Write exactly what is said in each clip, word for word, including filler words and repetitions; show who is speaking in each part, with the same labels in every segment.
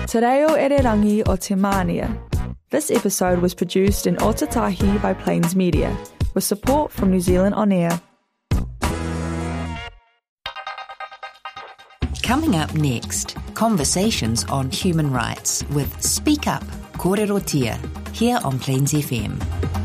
Speaker 1: Te reo Ererangi o Te Mānia. This episode was produced in Otatahi by Plains Media, with support from New Zealand On Air.
Speaker 2: Coming up next, conversations on human rights with Speak Up, Kōrerotia, here on Plains F M.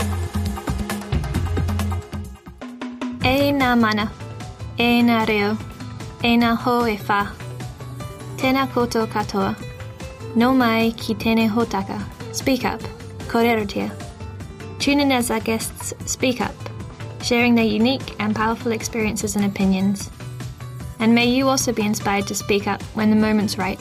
Speaker 3: E nā mana, e nā reo, e nā ho e whā. Tēnā koutou katoa. No mai ki tēnei hōtaka. Speak Up, Kōrerotia. Tune in as our guests speak up, sharing their unique and powerful experiences and opinions. And may you also be inspired to speak up when the moment's right.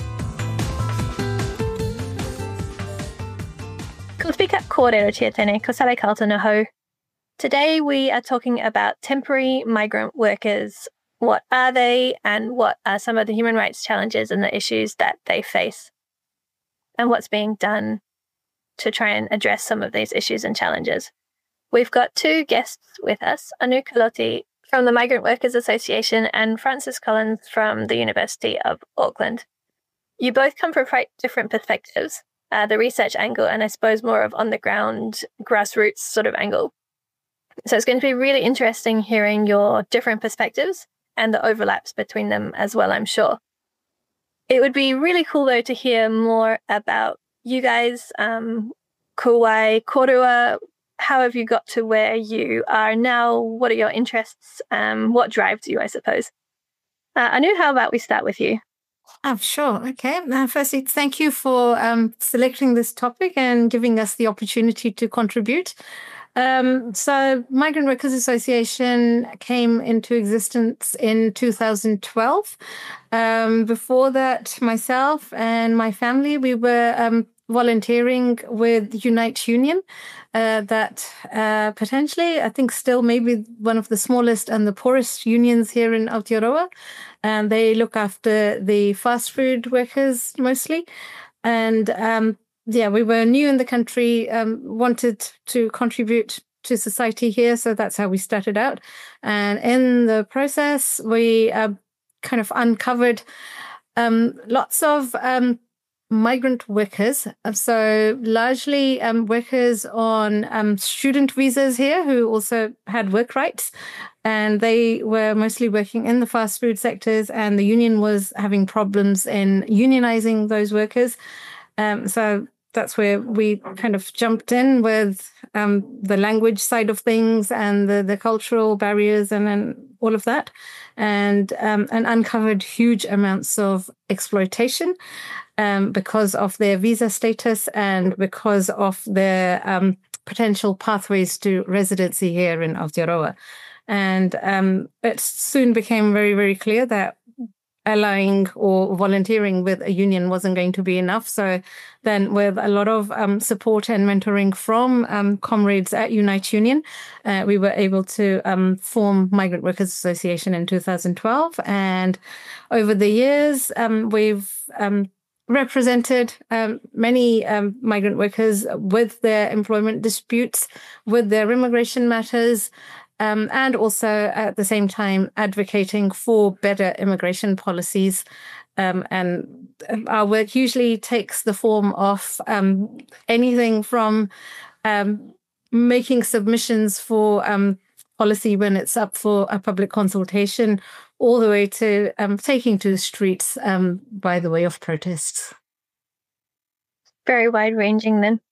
Speaker 3: Ko Speak Up Kōrerotia tēnei, ko sare kalta no hou. Today we are talking about temporary migrant workers. What are they, and what are some of the human rights challenges and the issues that they face? And what's being done to try and address some of these issues and challenges. We've got two guests with us, Anu Kaloti from the Migrant Workers Association and Frances Collins from the University of Auckland. You both come from quite different perspectives, uh, the research angle and I suppose more of on-the-ground, grassroots sort of angle. So it's going to be really interesting hearing your different perspectives and the overlaps between them as well, I'm sure. It would be really cool, though, to hear more about you guys, um, Kuwai, Korua. How have you got to where you are now? What are your interests? Um, what drives you, I suppose? Uh, Anu, how about we start with you?
Speaker 4: Oh, sure. Okay. Uh, firstly, thank you for um, selecting this topic and giving us the opportunity to contribute. Um, so Migrant Workers Association came into existence in two thousand twelve. Um, before that, myself and my family, we were um, volunteering with Unite Union, uh, that uh, potentially, I think still maybe one of the smallest and the poorest unions here in Aotearoa. And they look after the fast food workers mostly. And um Yeah, we were new in the country, um, wanted to contribute to society here, so that's how we started out. And in the process, we uh, kind of uncovered um, lots of um, migrant workers, so largely um, workers on um, student visas here who also had work rights, and they were mostly working in the fast food sectors, and the union was having problems in unionizing those workers. Um, so that's where we kind of jumped in with um, the language side of things and the, the cultural barriers and, and all of that, and um, and uncovered huge amounts of exploitation um, because of their visa status and because of their um, potential pathways to residency here in Aotearoa. And um, it soon became very, very clear that allying or volunteering with a union wasn't going to be enough. So then with a lot of um, support and mentoring from um, comrades at Unite Union, uh, we were able to um, form Migrant Workers Association in two thousand twelve. And over the years, um, we've um, represented um, many um, migrant workers with their employment disputes, with their immigration matters, Um, and also at the same time advocating for better immigration policies. Um, and our work usually takes the form of um, anything from um, making submissions for um, policy when it's up for a public consultation, all the way to um, taking to the streets um, by the way of protests.
Speaker 3: Very wide-ranging then.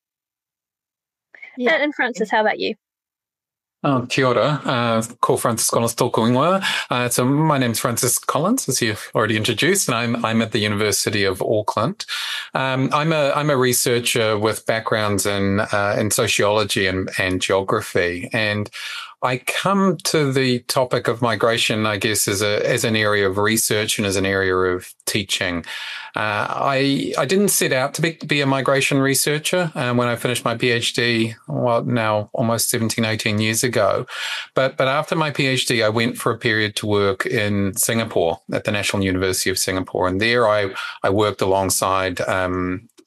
Speaker 4: Yeah.
Speaker 3: And, and Frances, how about you?
Speaker 5: Oh, kia ora. Uh, ko Frances Collins tōku ingoa. Uh, so my name's Frances Collins, as you've already introduced, and I'm I'm at the University of Auckland. Um, I'm a I'm a researcher with backgrounds in uh, in sociology and and geography, and I come to the topic of migration, I guess, as a as an area of research and as an area of teaching. Uh, I I didn't set out to be, be a migration researcher um, when I finished my PhD, well, now almost seventeen, eighteen years ago. But but after my PhD, I went for a period to work in Singapore at the National University of Singapore. And there I, I worked alongside um,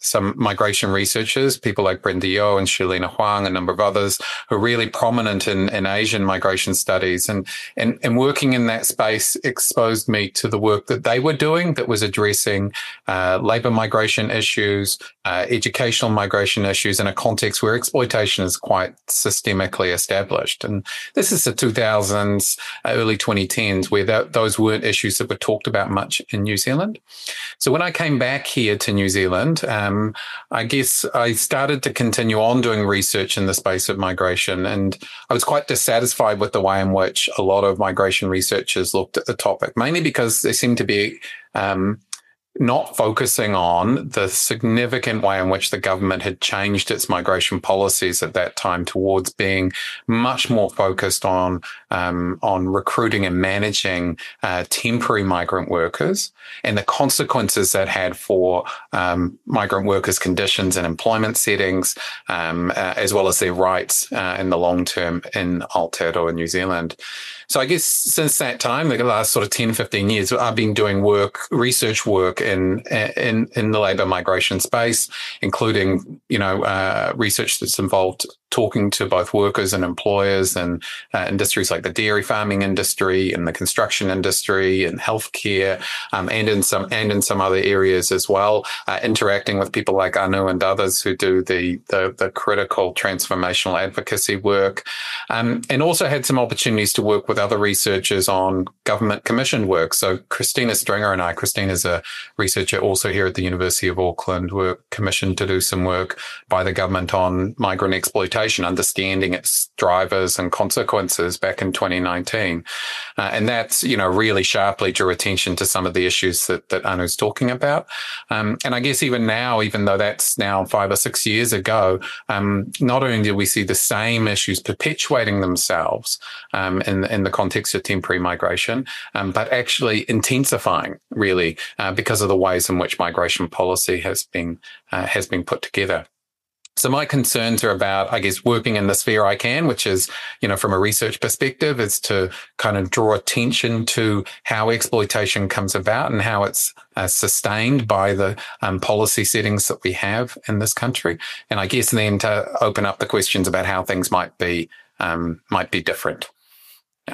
Speaker 5: some migration researchers, people like Brenda Yeo and Shalina Huang, a number of others who are really prominent in, in Asian migration studies. And, and, and working in that space exposed me to the work that they were doing that was addressing uh, labor migration issues, uh, educational migration issues in a context where exploitation is quite systemically established. And this is the two thousands, early twenty tens, where that, those weren't issues that were talked about much in New Zealand. So when I came back here to New Zealand, um, I guess I started to continue on doing research in the space of migration. And I was quite dissatisfied with the way in which a lot of migration researchers looked at the topic, mainly because they seemed to be um, not focusing on the significant way in which the government had changed its migration policies at that time towards being much more focused on um, on recruiting and managing uh, temporary migrant workers and the consequences that had for um, migrant workers' conditions and employment settings, um, uh, as well as their rights uh, in the long term in Aotearoa, New Zealand. So I guess since that time, the last sort of ten, fifteen years, I've been doing work, research work in in, in the labour migration space, including, you know, uh, research that's involved talking to both workers and employers and uh, industries like the dairy farming industry and the construction industry and healthcare, um, and in some and in some other areas as well, uh, interacting with people like Anu and others who do the the, the critical transformational advocacy work, um, and also had some opportunities to work with other researchers on government commissioned work. So Christina Stringer and I, Christina's a researcher also here at the University of Auckland, were commissioned to do some work by the government on migrant exploitation, understanding its drivers and consequences back in twenty nineteen. Uh, and that's, you know, really sharply drew attention to some of the issues that, that Anu's talking about. Um, and I guess even now, even though that's now five or six years ago, um, not only do we see the same issues perpetuating themselves um, in, in the context of temporary migration, um, but actually intensifying, really, uh, because of the ways in which migration policy has been uh, has been put together. So my concerns are about, I guess, working in the sphere I can, which is, you know, from a research perspective, is to kind of draw attention to how exploitation comes about and how it's uh, sustained by the um, policy settings that we have in this country. And I guess then to open up the questions about how things might be um, might be different. Yeah.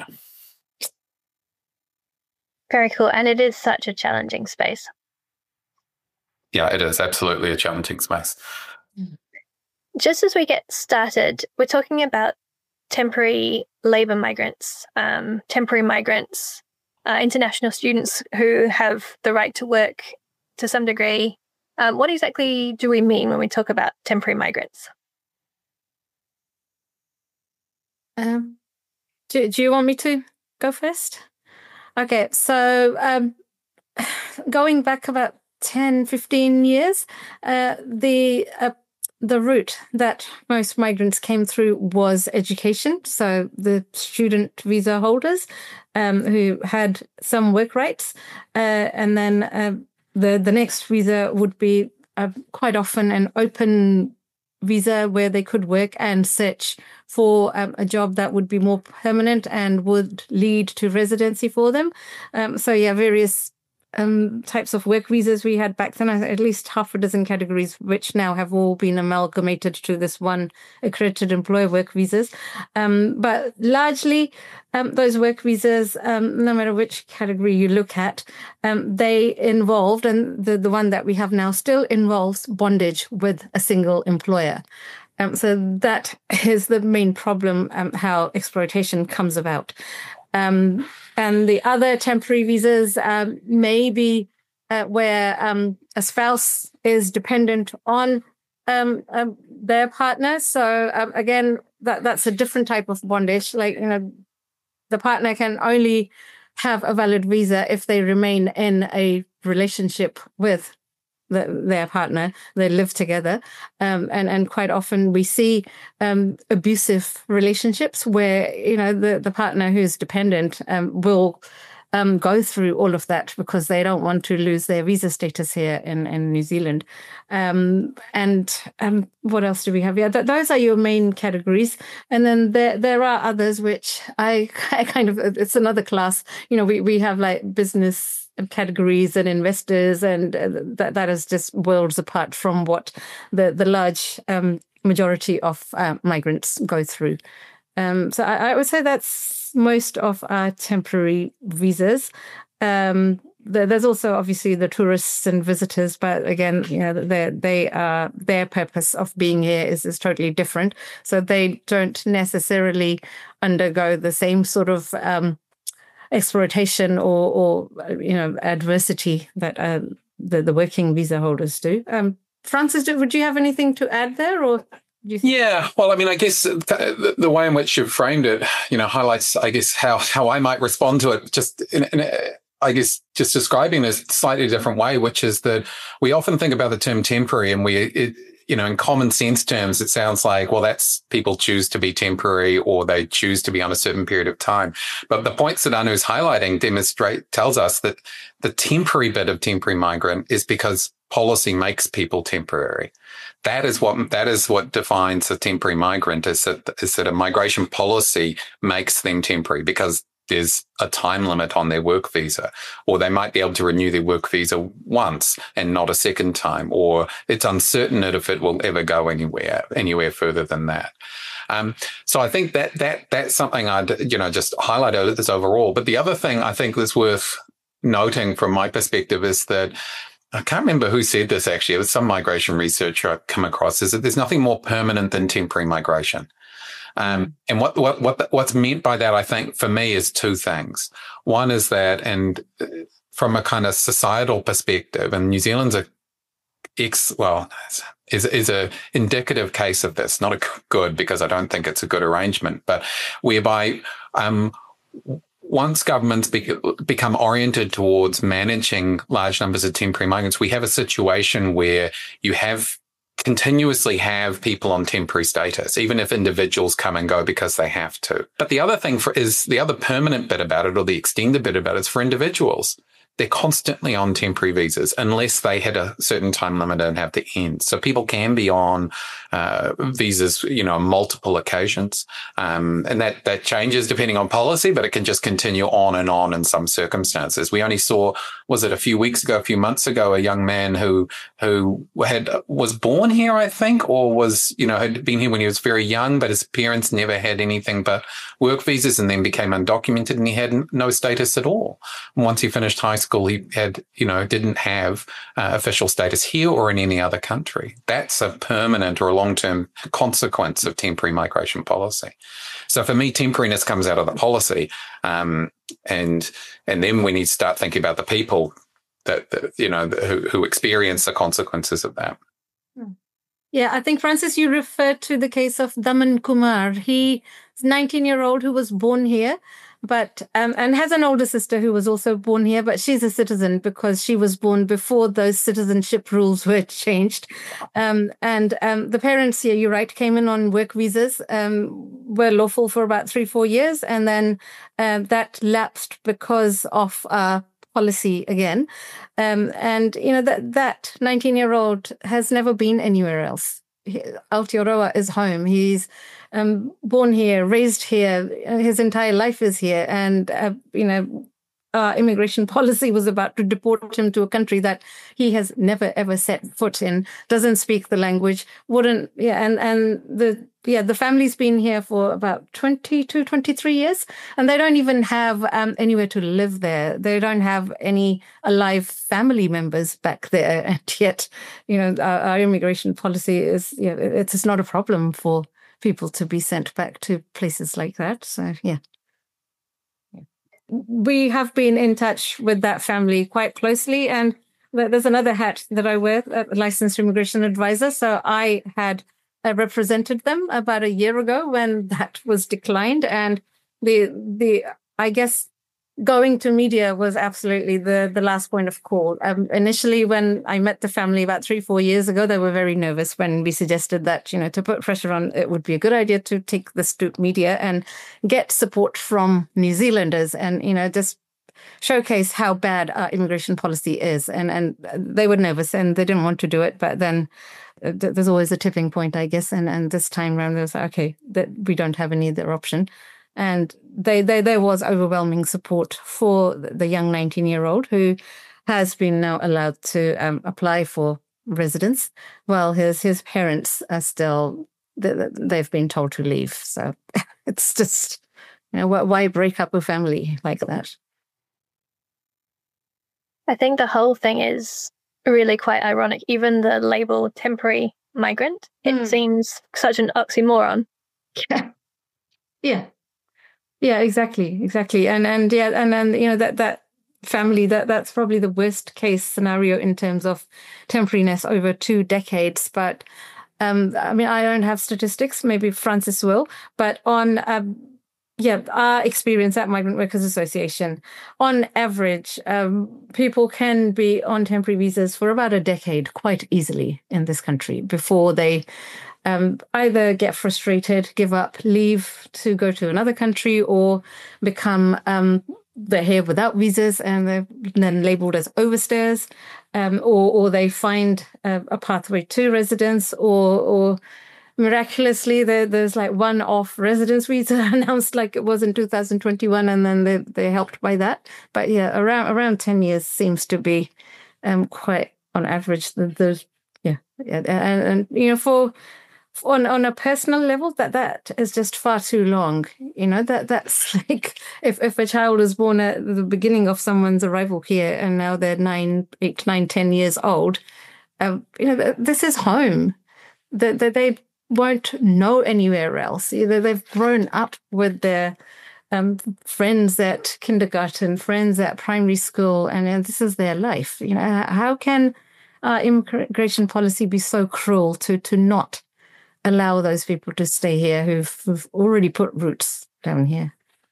Speaker 3: Very cool. And it is such a challenging space.
Speaker 5: Yeah, it is absolutely a challenging space.
Speaker 3: Just as we get started, we're talking about temporary labour migrants, um, temporary migrants, uh, international students who have the right to work to some degree. Um, what exactly do we mean when we talk about temporary migrants?
Speaker 4: Um, do, do you want me to go first? Okay, so um, going back about ten, fifteen years, uh, the uh, the route that most migrants came through was education. So the student visa holders um, who had some work rights, uh, and then uh, the the next visa would be uh, quite often an open visa where they could work and search for um, a job that would be more permanent and would lead to residency for them. Um, so yeah, various um, types of work visas we had back then, at least half a dozen categories, which now have all been amalgamated to this one accredited employer work visas. Um, but largely, um, those work visas, um, no matter which category you look at, um, they involved, and the, the one that we have now still involves bondage with a single employer. Um, so that is the main problem, um, how exploitation comes about. Um, and the other temporary visas um, may be uh, where um, a spouse is dependent on um, um, their partner. So um, again, that that's a different type of bondage. Like, you know, the partner can only have a valid visa if they remain in a relationship with the, their partner. They live together, um, and and quite often we see um, abusive relationships where, you know, the the partner who's dependent um, will um, go through all of that because they don't want to lose their visa status here in in New Zealand. Um, and um, what else do we have? Yeah, th- those are your main categories, and then there there are others which I, I kind of it's another class. You know, we we have like business categories and investors, and uh, that that is just worlds apart from what the the large um, majority of uh, migrants go through. Um, so I, I would say that's most of our temporary visas. Um, the, there's also obviously the tourists and visitors, but again, you know, they they are their purpose of being here is is totally different. So they don't necessarily undergo the same sort of um, exploitation or, or you know adversity that uh, the the working visa holders do. Um, Francis, would you have anything to add there, or?
Speaker 5: Yeah, well, I mean, I guess the, the way in which you've framed it, you know, highlights, I guess, how how I might respond to it. Just in, in a, I guess, just describing this slightly different way, which is that we often think about the term temporary, and we, it, you know, in common sense terms, it sounds like, well, that's people choose to be temporary or they choose to be on a certain period of time. But the points that Anu's highlighting demonstrate tells us that the temporary bit of temporary migrant is because policy makes people temporary. That is what that is what defines a temporary migrant, is that is that a migration policy makes them temporary because there's a time limit on their work visa, or they might be able to renew their work visa once and not a second time, or it's uncertain if it will ever go anywhere anywhere further than that. Um, so I think that that that's something I'd you know just highlight over this overall. But the other thing I think that's worth noting from my perspective is that I can't remember who said this actually. It was some migration researcher I've come across, is that there's nothing more permanent than temporary migration. Um, and what, what, what, what's meant by that, I think, for me, is two things. One is that, and from a kind of societal perspective, and New Zealand's a ex, well, is, is a indicative case of this, not a good, because I don't think it's a good arrangement, but whereby, um, once governments be, become oriented towards managing large numbers of temporary migrants, we have a situation where you have continuously have people on temporary status, even if individuals come and go because they have to. But the other thing for, is the other permanent bit about it, or the extended bit about it, is for individuals. They're constantly on temporary visas unless they hit a certain time limit and have to end. So people can be on uh, visas, you know, on multiple occasions. Um, and that, that changes depending on policy, but it can just continue on and on in some circumstances. We only saw, was it a few weeks ago, a few months ago, a young man who, who had, was born here, I think, or was, you know, had been here when he was very young, but his parents never had anything but work visas and then became undocumented, and he had no status at all. And once he finished high school, he had, you know, didn't have uh, official status here or in any other country. That's a permanent or a long-term consequence of temporary migration policy. So for me, temporariness comes out of the policy. Um, and and then we need to start thinking about the people that, that you know, who, who experience the consequences of that.
Speaker 4: Yeah, I think, Francis, you referred to the case of Daman Kumar. He's a nineteen-year-old who was born here, but um, and has an older sister who was also born here, but she's a citizen because she was born before those citizenship rules were changed. Um, and um, the parents here, you're right, came in on work visas, um, were lawful for about three, four years, and then um, that lapsed because of uh, policy again. Um, and, you know, that that nineteen-year-old has nenever been anywhere else. Aotearoa is home. He's um, born here, raised here. His entire life is here. And, uh, you know, uh, immigration policy was about to deport him to a country that he has never, ever set foot in, doesn't speak the language, wouldn't, yeah, and, and the, yeah, the family's been here for about twenty-two, twenty-three years, and they don't even have um, anywhere to live there. They don't have any alive family members back there. And yet, you know, our, our immigration policy is, yeah, it's, it's not a problem for people to be sent back to places like that. So, yeah. We have been in touch with that family quite closely, and there's another hat that I wear, a licensed immigration advisor. So I had uh, represented them about a year ago when that was declined, and the the I guess going to media was absolutely the the last point of call. Um, initially, when I met the family about three, four years ago, they were very nervous when we suggested that, you know, to put pressure on, it would be a good idea to take this to media and get support from New Zealanders and, you know, just showcase how bad our immigration policy is. And, and they were nervous and they didn't want to do it. But then uh, th- there's always a tipping point, I guess. And, and this time around, they was like, okay, that we don't have any other option. And they, they, there was overwhelming support for the young nineteen-year-old who has been now allowed to um, apply for residence, while his his parents are still, they've been told to leave. So it's just, you know, why break up a family like that?
Speaker 3: I think the whole thing is really quite ironic. Even the label temporary migrant, it mm. seems such an oxymoron.
Speaker 4: Yeah. Yeah. Yeah, exactly. Exactly. And, and yeah, and then, you know, that, that family, that that's probably the worst case scenario in terms of temporariness over two decades. But, um, I mean, I don't have statistics, maybe Francis will, but on, um, yeah, our experience at Migrant Workers Association, on average, um, people can be on temporary visas for about a decade quite easily in this country before they um, either get frustrated, give up, leave to go to another country, or become um, they're here without visas and they're then labelled as overstayers, um, or or they find a, a pathway to residence, or or miraculously, there, there's like one-off residence visa announced like it was in two thousand twenty-one, and then they, they're helped by that. But yeah, around around ten years seems to be um, quite on average. The, the yeah, yeah, and, and you know, for on on a personal level, that that is just far too long. You know, that that's like if if a child is born at the beginning of someone's arrival here, and now they're nine, eight, nine, ten years old, um, you know, this is home. That they, they won't know anywhere else. Either they've grown up with their um, friends at kindergarten, friends at primary school, and, and this is their life. You know, how can uh, immigration policy be so cruel to to not allow those people to stay here who've, who've already put roots down here?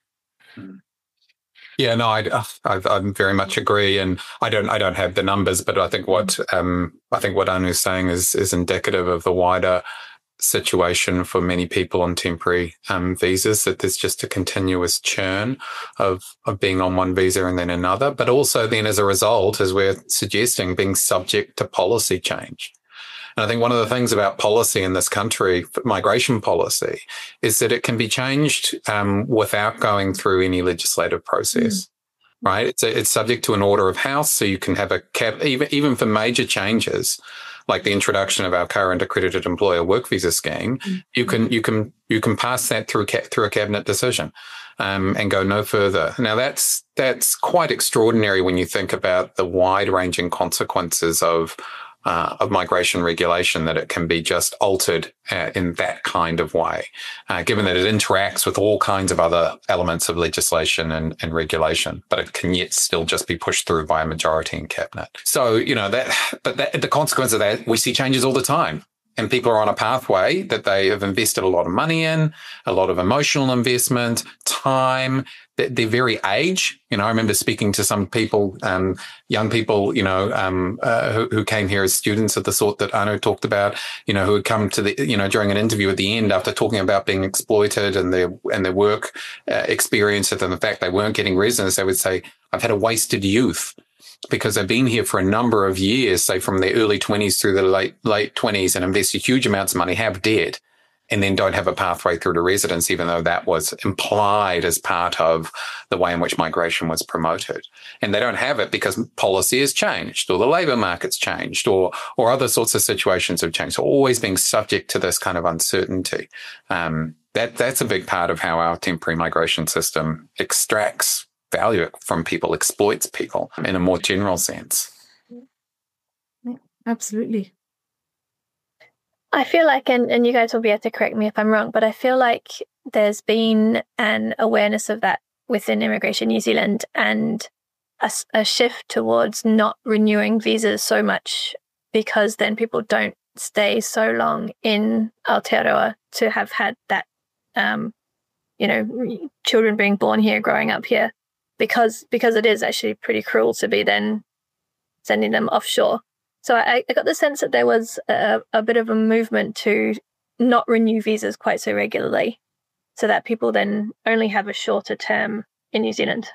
Speaker 5: Yeah, no, I, I, I very much agree, and I don't, I don't have the numbers, but I think what um, I think what Anu's saying is is indicative of the wider situation for many people on temporary um, visas, that there's just a continuous churn of of being on one visa and then another, but also then as a result, as we're suggesting, being subject to policy change. And I think one of the things about policy in this country, migration policy, is that it can be changed um, without going through any legislative process. Mm. Right? It's a, it's subject to an order of house, so you can have a cap, even even for major changes, like the introduction of our current accredited employer work visa scheme. Mm. You can you can you can pass that through through a cabinet decision, um, and go no further. Now that's that's quite extraordinary when you think about the wide-ranging consequences of. Uh, of migration regulation, that it can be just altered uh, in that kind of way, uh, given that it interacts with all kinds of other elements of legislation and, and regulation, but it can yet still just be pushed through by a majority in cabinet. So, you know, that, but that, the consequence of that, we see changes all the time. And people are on a pathway that they have invested a lot of money in, a lot of emotional investment, time, their, their very age. You know, I remember speaking to some people, um, young people, you know, um, uh, who, who came here as students of the sort that Anu talked about, you know, who had come to the, you know, during an interview at the end after talking about being exploited and their, and their work uh, experience, and the fact they weren't getting residence, they would say, I've had a wasted youth. Because they've been here for a number of years, say from their early twenties through the late late twenties, and invested huge amounts of money, have debt, and then don't have a pathway through to residence, even though that was implied as part of the way in which migration was promoted. And they don't have it because policy has changed, or the labour market's changed, or or other sorts of situations have changed. So always being subject to this kind of uncertainty. Um, that that's a big part of how our temporary migration system extracts value from people, exploits people in a more general sense.
Speaker 4: Absolutely.
Speaker 3: I feel like, and, and you guys will be able to correct me if I'm wrong, but I feel like there's been an awareness of that within Immigration New Zealand, and a, a shift towards not renewing visas so much, because then people don't stay so long in Aotearoa to have had that, um, you know, children being born here, growing up here. Because because it is actually pretty cruel to be then sending them offshore. So I, I got the sense that there was a, a bit of a movement to not renew visas quite so regularly, so that people then only have a shorter term in New Zealand.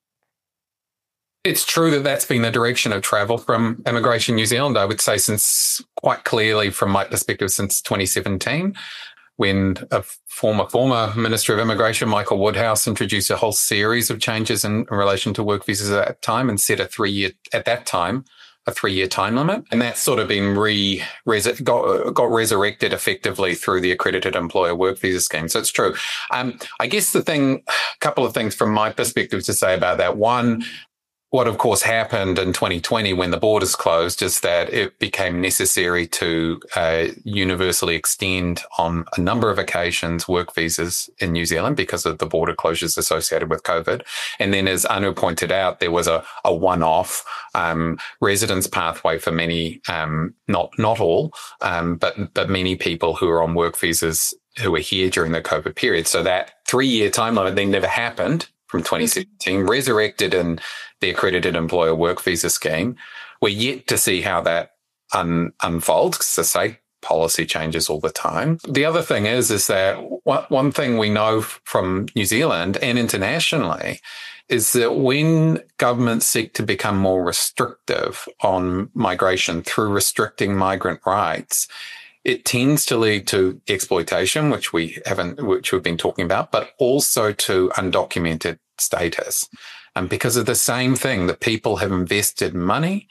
Speaker 5: It's true that that's been the direction of travel from Immigration New Zealand, I would say, since quite clearly from my perspective, since twenty seventeen. when a former former Minister of Immigration, Michael Woodhouse, introduced a whole series of changes in, in relation to work visas at that time and set a three-year, at that time, a three-year time limit. And that's sort of been re, res, got, got resurrected effectively through the accredited employer work visa scheme. So it's true. Um, I guess the thing, a couple of things from my perspective to say about that. One, what, of course, happened in twenty twenty when the borders closed is that it became necessary to uh, universally extend on a number of occasions work visas in New Zealand because of the border closures associated with COVID. And then, as Anu pointed out, there was a, a one-off um, residence pathway for many, um, not not all, um, but but many people who are on work visas who were here during the COVID period. So that three-year time limit then never happened from twenty seventeen, resurrected in the accredited employer work visa scheme. We're yet to see how that un- unfolds, because I say policy changes all the time. The other thing is, is that one thing we know from New Zealand and internationally is that when governments seek to become more restrictive on migration through restricting migrant rights, it tends to lead to exploitation, which we haven't, which we've been talking about, but also to undocumented status. And because of the same thing, that people have invested money,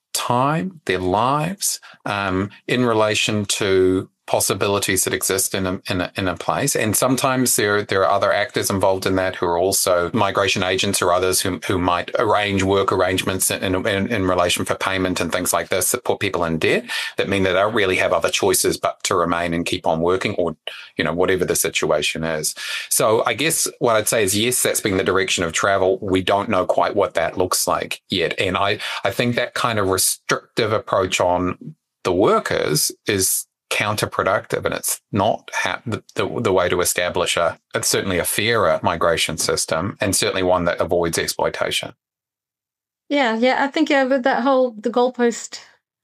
Speaker 5: time, their lives, um, in relation to possibilities that exist in a, in a, in a place. And sometimes there, there are other actors involved in that who are also migration agents or others who, who might arrange work arrangements in, in, in relation for payment and things like this that put people in debt, that mean that they don't really have other choices but to remain and keep on working, or, you know, whatever the situation is. So I guess what I'd say is, yes, that's been the direction of travel. We don't know quite what that looks like yet. And I, I think that kind of restrictive approach on the workers is counterproductive, and it's not ha- the, the, the way to establish a, it's certainly a fairer migration system, and certainly one that avoids exploitation.
Speaker 4: Yeah, yeah, I think yeah, with that whole the goalpost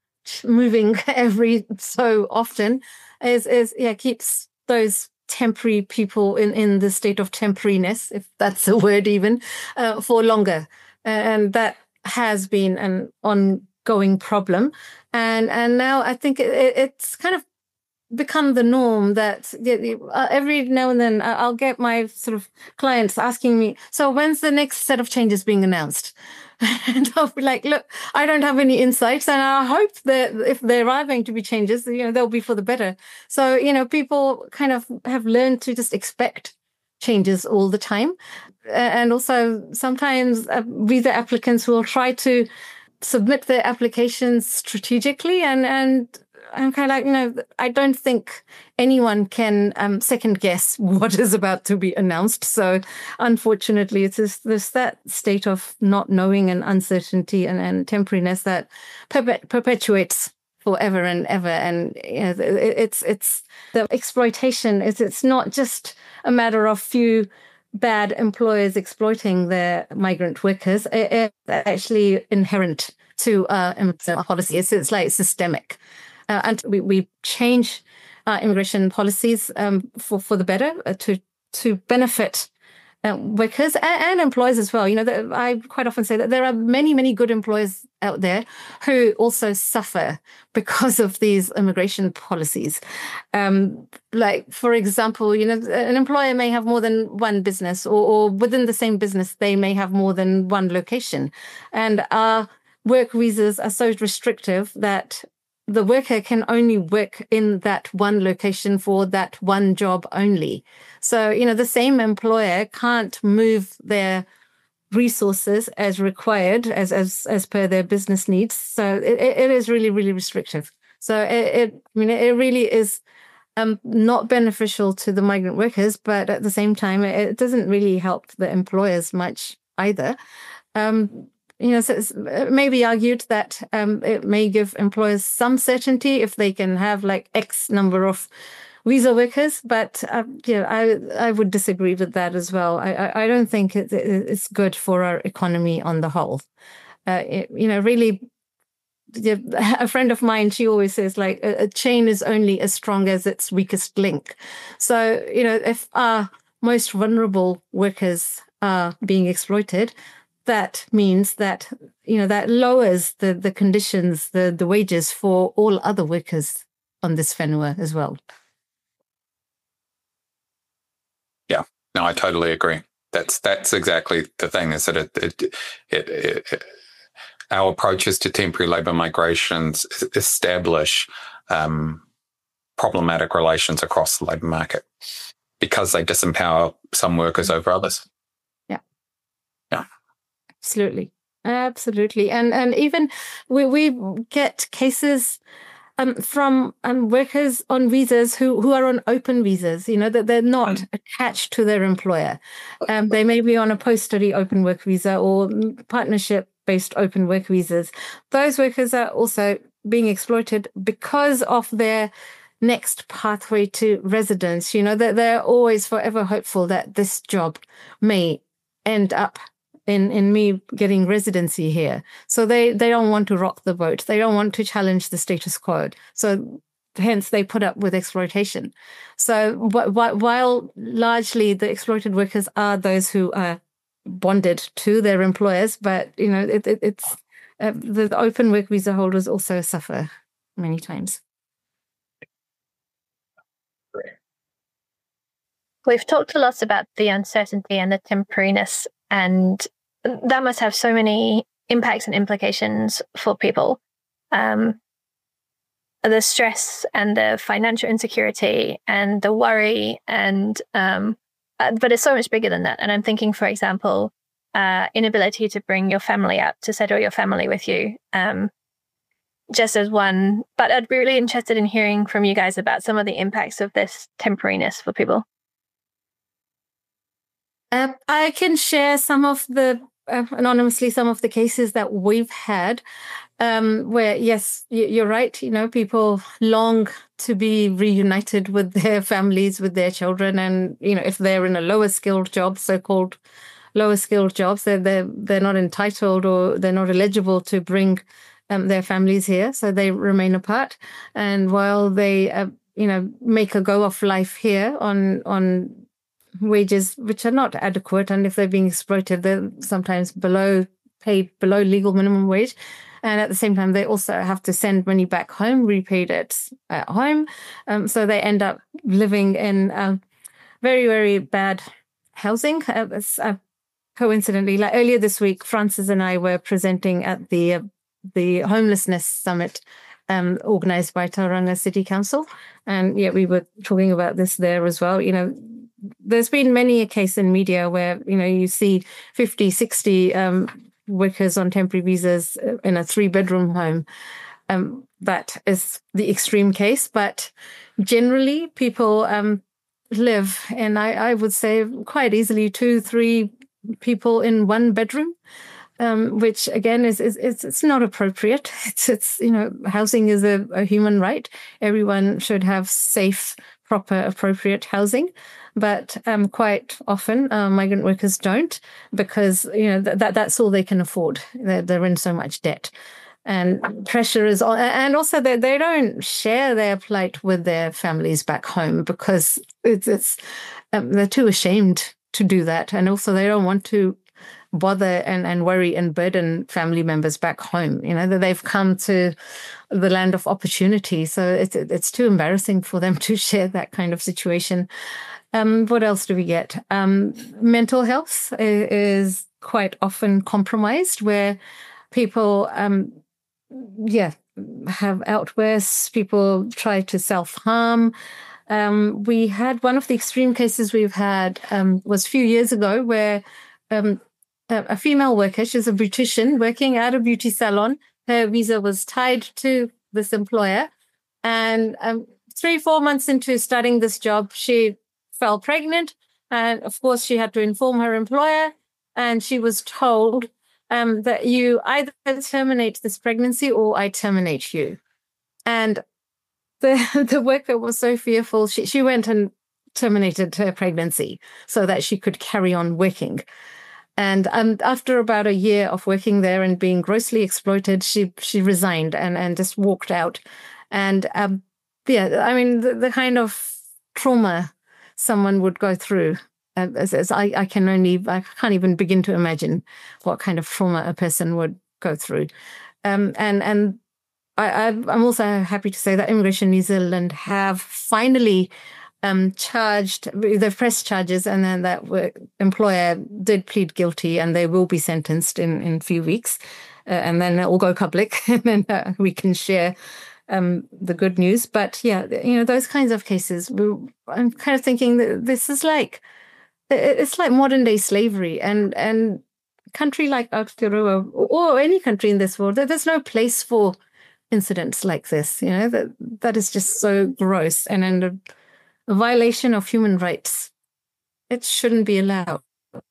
Speaker 4: moving every so often is is yeah keeps those temporary people in in the state of temporariness, if that's a word even, uh, for longer, and that has been an ongoing problem, and and now I think it, it's kind of become the norm that uh, every now and then I'll get my sort of clients asking me, so when's the next set of changes being announced? And I'll be like, look, I don't have any insights, and I hope that if there are going to be changes, you know, they'll be for the better. So, you know, people kind of have learned to just expect changes all the time. And also sometimes uh, visa applicants will try to submit their applications strategically, and, and I'm kind of like, you know, I don't think anyone can um, second guess what is about to be announced. So unfortunately, it's just, there's that state of not knowing and uncertainty and, and temporariness that perpet- perpetuates forever and ever. And you know, it's it's the exploitation is it's not just a matter of few bad employers exploiting their migrant workers. It's actually inherent to uh, immigration policy. It's, it's like systemic. Uh, and we, we change our immigration policies um, for, for the better uh, to to benefit uh, workers and, and employers as well. You know, the, I quite often say that there are many, many good employers out there who also suffer because of these immigration policies. Um, like, for example, you know, an employer may have more than one business, or, or within the same business, they may have more than one location. And our work visas are so restrictive that the worker can only work in that one location for that one job only. So, you know, the same employer can't move their resources as required, as as as per their business needs. So it, it is really, really restrictive. So it, it I mean, it really is um, not beneficial to the migrant workers, but at the same time, it doesn't really help the employers much either. Um, You know, so it's maybe argued that um, it may give employers some certainty if they can have like X number of visa workers, but uh, you know, I I would disagree with that as well. I I, I don't think it, it's good for our economy on the whole. Uh, it, you know, really, a friend of mine, she always says like a, a chain is only as strong as its weakest link. So you know, if our most vulnerable workers are being exploited, that means that, you know, that lowers the, the conditions, the, the wages for all other workers on this whenua as well.
Speaker 5: No, I totally agree. That's that's exactly the thing. Is that it, it, it, it our approaches to temporary labour migrations establish um, problematic relations across the labour market because they disempower some workers over others.
Speaker 4: Yeah.
Speaker 5: Yeah.
Speaker 4: Absolutely. Absolutely. And and even we, we get cases um, from um, workers on visas who, who are on open visas, you know, that they're not mm. attached to their employer. Um, they may be on a post-study open work visa or partnership-based open work visas. Those workers are also being exploited because of their next pathway to residence. You know, that they're always forever hopeful that this job may end up in, in me getting residency here. So they, they don't want to rock the boat. They don't want to challenge the status quo. So hence they put up with exploitation. So wh- wh- while largely the exploited workers are those who are bonded to their employers, but, you know, it, it, it's uh, the open work visa holders also suffer many times.
Speaker 3: We've talked a lot about the uncertainty and the temporariness, and that must have so many impacts and implications for people. Um, the stress and the financial insecurity and the worry, and um, uh, but it's so much bigger than that. And I'm thinking, for example, uh, inability to bring your family out, to settle your family with you, um, just as one. But I'd be really interested in hearing from you guys about some of the impacts of this temporariness for people.
Speaker 4: Uh, I can share some of the, uh, anonymously, some of the cases that we've had um, where, yes, you're right, you know, people long to be reunited with their families, with their children. And, you know, if they're in a lower skilled job, so-called lower skilled jobs, they're, they're, they're not entitled or they're not eligible to bring um, their families here. So they remain apart. And while they, uh, you know, make a go of life here on, on, wages which are not adequate, and if they're being exploited, they're sometimes below paid below legal minimum wage, and at the same time they also have to send money back home, repaid at, at home, um, so they end up living in um, very very bad housing. Uh, uh, coincidentally, like earlier this week, Francis and I were presenting at the uh, the homelessness summit um, organised by Tauranga City Council, and yeah, we were talking about this there as well. You know, there's been many a case in media where, you know, you see fifty, sixty um, workers on temporary visas in a three-bedroom home. Um, that is the extreme case. But generally, people um, live, and I, I would say quite easily, two, three people in one bedroom, um, which, again, is, is, is it's not appropriate. It's, it's you know, housing is a, a human right. Everyone should have safe, proper, appropriate housing. But um, quite often, uh, migrant workers don't, because, you know, th- that that's all they can afford. They're, they're in so much debt. And pressure is on. And also, they, they don't share their plight with their families back home because it's, it's um, they're too ashamed to do that. And also, they don't want to bother and, and worry and burden family members back home. You know, that they've come to the land of opportunity. So it's, it's too embarrassing for them to share that kind of situation. Um, what else do we get? Um, mental health is quite often compromised, where people, um, yeah, have outbursts. People try to self-harm. Um, we had one of the extreme cases we've had um, was a few years ago, where um, a, a female worker, she's a beautician working at a beauty salon. Her visa was tied to this employer, and um, three, four months into starting this job, she fell pregnant, and of course she had to inform her employer, and she was told um, that you either terminate this pregnancy or I terminate you. And the the worker was so fearful, she, she went and terminated her pregnancy so that she could carry on working. And um, after about a year of working there and being grossly exploited, she she resigned and, and just walked out. And um, yeah, I mean, the, the kind of trauma someone would go through, uh, as, as I, I can only, I can't even begin to imagine what kind of trauma a person would go through. Um, and and I, I'm also happy to say that Immigration New Zealand have finally um, charged, they've pressed charges, and then that work, employer did plead guilty, and they will be sentenced in, in a few weeks. Uh, and then it will go public, and then uh, we can share um, the good news. But yeah, you know, those kinds of cases, we, I'm kind of thinking that this is like, it's like modern day slavery, and and a country like Aotearoa, or any country in this world, there's no place for incidents like this. You know, that that is just so gross and, and a, a violation of human rights. It shouldn't be allowed.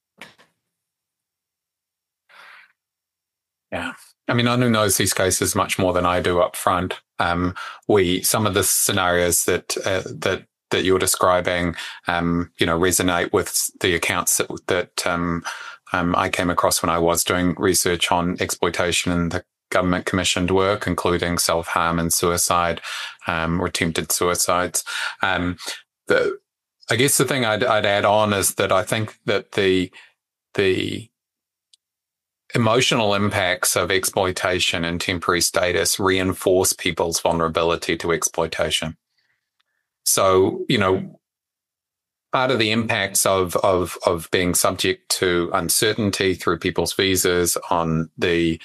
Speaker 5: Yeah. I mean, Anu knows these cases much more than I do up front. Um, we, some of the scenarios that, uh, that, that you're describing, um, you know, resonate with the accounts that, that, um, um, I came across when I was doing research on exploitation and the government commissioned work, including self-harm and suicide, um, or attempted suicides. Um, the, I guess the thing I'd, I'd add on is that I think that the, the, emotional impacts of exploitation and temporary status reinforce people's vulnerability to exploitation. So, you know, part of the impacts of, of, of being subject to uncertainty through people's visas, on the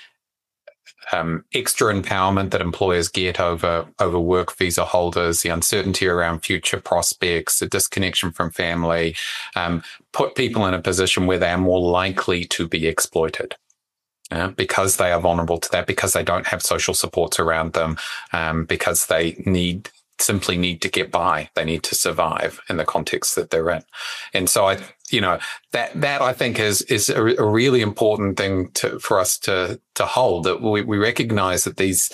Speaker 5: um, extra empowerment that employers get over, over work visa holders, the uncertainty around future prospects, the disconnection from family, um, put people in a position where they are more likely to be exploited. Yeah, because they are vulnerable to that, because they don't have social supports around them, um, because they need simply need to get by. They need to survive in the context that they're in. And so I, you know, that, that I think is, is a, a really important thing to, for us to, to hold, that we, we recognize that these,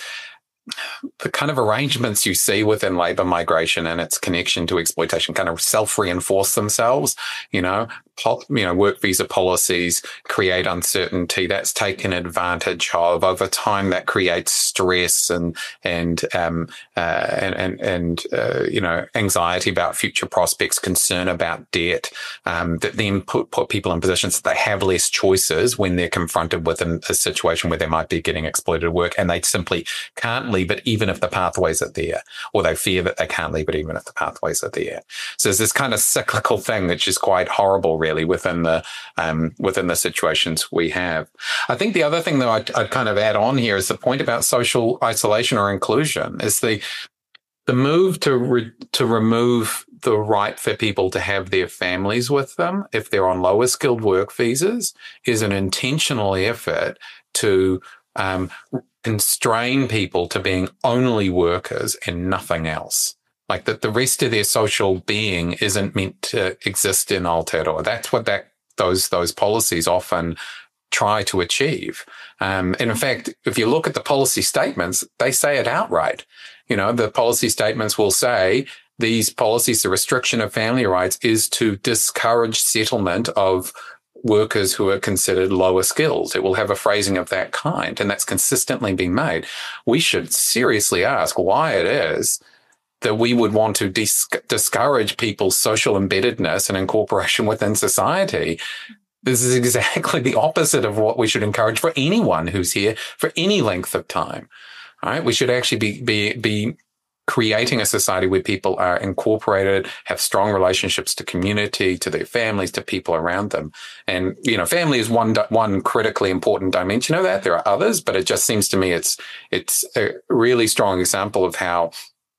Speaker 5: the kind of arrangements you see within labour migration and its connection to exploitation kind of self-reinforce themselves. You know, po- you know, work visa policies create uncertainty. That's taken advantage of over time. That creates stress and and um uh, and and, and uh, you know, anxiety about future prospects, concern about debt. Um, that then put put people in positions that they have less choices when they're confronted with a, a situation where they might be getting exploited at work, and they simply can't leave it even if the pathways are there, or they fear that they can't leave it even if the pathways are there. So there's this kind of cyclical thing which is quite horrible, really, within the um, within the situations we have. I think the other thing that I'd, I'd kind of add on here is the point about social isolation or inclusion, is the the move to re, to remove the right for people to have their families with them if they're on lower skilled work visas is an intentional effort to um, constrain people to being only workers and nothing else. Like that the rest of their social being isn't meant to exist in Aotearoa. That's what that those those policies often try to achieve. Um, and in fact, if you look at the policy statements, they say it outright. You know, the policy statements will say these policies, the restriction of family rights is to discourage settlement of workers who are considered lower skilled. It will have a phrasing of that kind, and that's consistently being made. We should seriously ask why it is that we would want to dis- discourage people's social embeddedness and incorporation within society. This is exactly the opposite of what we should encourage for anyone who's here for any length of time. Right? We should actually be be be creating a society where people are incorporated, have strong relationships to community, to their families, to people around them. And, you know, family is one, one critically important dimension of that. There are others, but it just seems to me it's, it's a really strong example of how,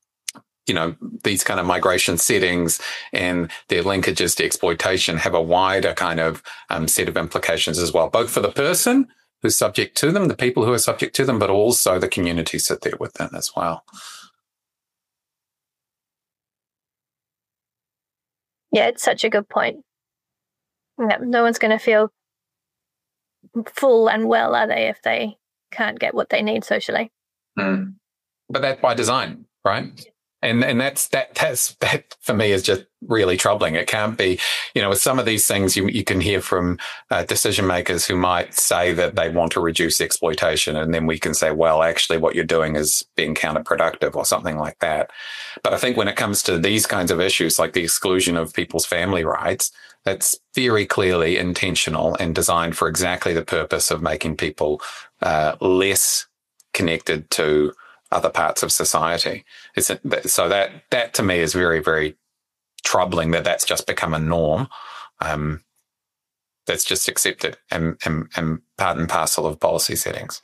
Speaker 5: you know, these kind of migration settings and their linkages to exploitation have a wider kind of um, set of implications as well, both for the person who's subject to them, the people who are subject to them, but also the communities that they're within as well.
Speaker 3: Yeah, it's such a good point. Yeah, no one's going to feel full and well, are they, if they can't get what they need socially?
Speaker 5: Mm. But that's by design, right? And and that's that that's that for me is just really troubling. It can't be, you know, with some of these things you you can hear from uh, decision makers who might say that they want to reduce exploitation, and then we can say, well, actually, what you're doing is being counterproductive or something like that. But I think when it comes to these kinds of issues, like the exclusion of people's family rights, that's very clearly intentional and designed for exactly the purpose of making people uh, less connected to other parts of society. It's a, so that that to me is very, very troubling that that's just become a norm. Um, that's just accepted and, and, and part and parcel of policy settings.